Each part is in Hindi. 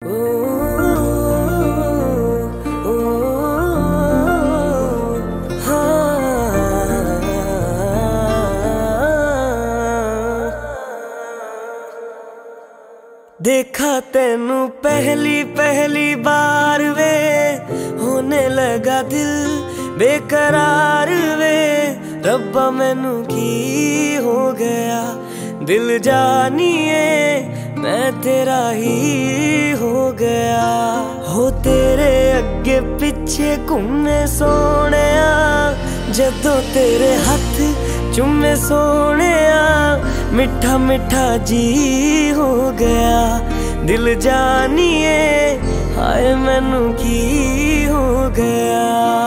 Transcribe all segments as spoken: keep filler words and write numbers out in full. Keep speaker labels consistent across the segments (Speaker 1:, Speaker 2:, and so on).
Speaker 1: देखा तेनू पहली पहली बार वे, होने लगा दिल बेकरार वे। रब्बा मैनू की हो गया, दिल जानिए मैं तेरा ही हो गया। हो तेरे अगे पिछे घूमे सोने, जदों तेरे हथ चुमे सोने, मिठा मिठा जी हो गया। दिल जानिए हाय मैनू की हो गया।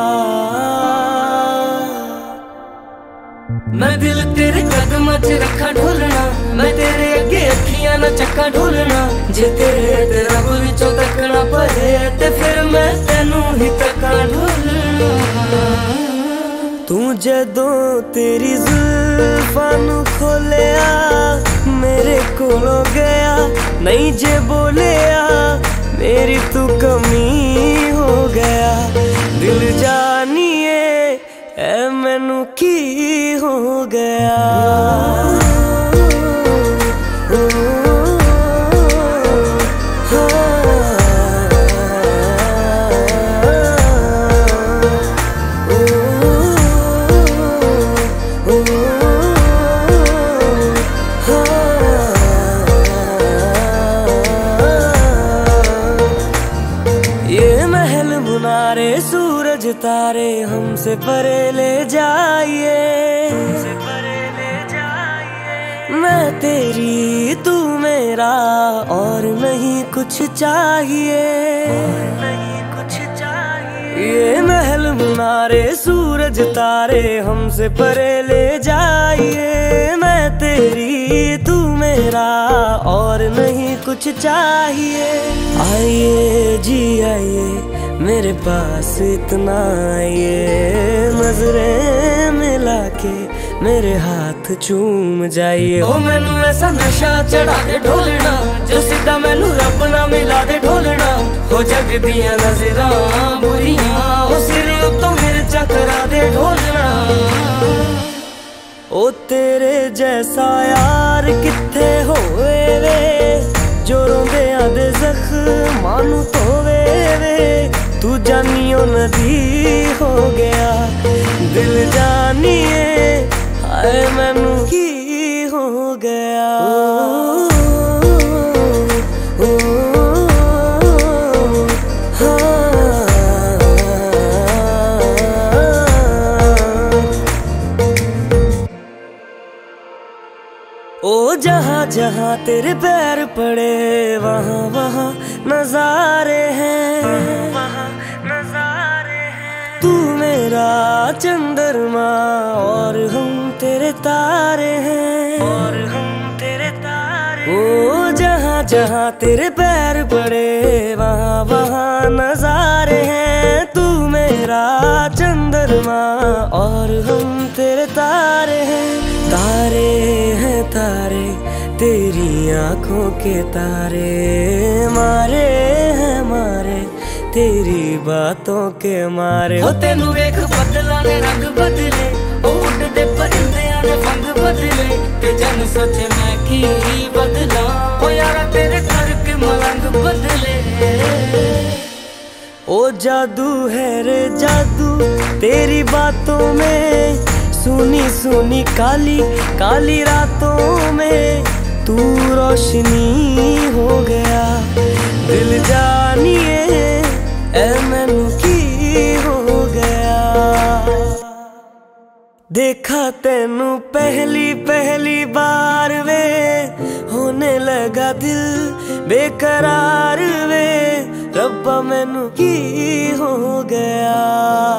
Speaker 1: मैं दिल तेरे कदमां च रखा ढोलना, मैं तेरे अगे अखियां ना चक्का ढोलना। जे तेरे ते रब विचों तकना पए ते फिर मैं तेनू ही तक्का ढोलना। तू जदों तेरी जुल्फां नू खोलिया, मेरे कोलों गया नहीं जे बोलिया, मेरी तू कमी हो गया। दिल जानिए ऐ मैनू की हो गया। मुनारे सूरज तारे हमसे परे ले जाइए, हमसे परे ले जाइए। मैं तेरी तू मेरा और नहीं कुछ चाहिए, नहीं कुछ चाहिए। ये महल मुनारे सूरज तारे हमसे परे ले जाइए। मैं तेरी तू मेरा और नहीं कुछ चाहिए। आइए जी आइए मेरे पास इतना आइए, नजरें मिला के मेरे हाथ चूम जाइए। ओ मैनू ऐसा नशा चढ़ा दे ढोलना, जो सीधा मैनू रब ना मिला दे ढोलना। हो जग दियां नजरां बुरियां, ओ सिर उत्तों मिर्चा करा दे ढोलना। ओ तेरे जैसा यार किथे होवे वे, जो रोंदियां दे जख्मां नू धोवे वे। तू जानियो नदी हो गया, दिल जानिए हाय मैनू की हो गया। ओ, ओ, हाँ। ओ जहाँ जहाँ तेरे पैर पड़े, वहाँ वहाँ नजारे हैं, वहाँ नजारे हैं। तू मेरा चंद्रमा और हम तेरे तारे हैं, और हम तेरे तारे। ओ जहाँ जहाँ तेरे पैर पड़े, वहाँ वहाँ नजारे हैं। तू मेरा चंद्रमा और हम तेरे तारे हैं। तारे हैं तारे तेरी आंखों के तारे, मारे हैं मारे तेरी बातों के मारे। हो तेनू वेख बदला ने रंग बदले, ओ उड़दे परिंदियां ने फंग बदले। ते जन सोचे मैं की बदला, ओ यारा तेरे करके मलंग बदले। ओ जादू है रे जादू तेरी बातों में, सुनी सुनी काली काली रातों में तू रोशनी हो गया। दिल जानिए ऐ मैनू की हो गया। देखा तेनू पहली पहली बार वे, होने लगा दिल बेकरार वे। रब्बा मैनू की हो गया।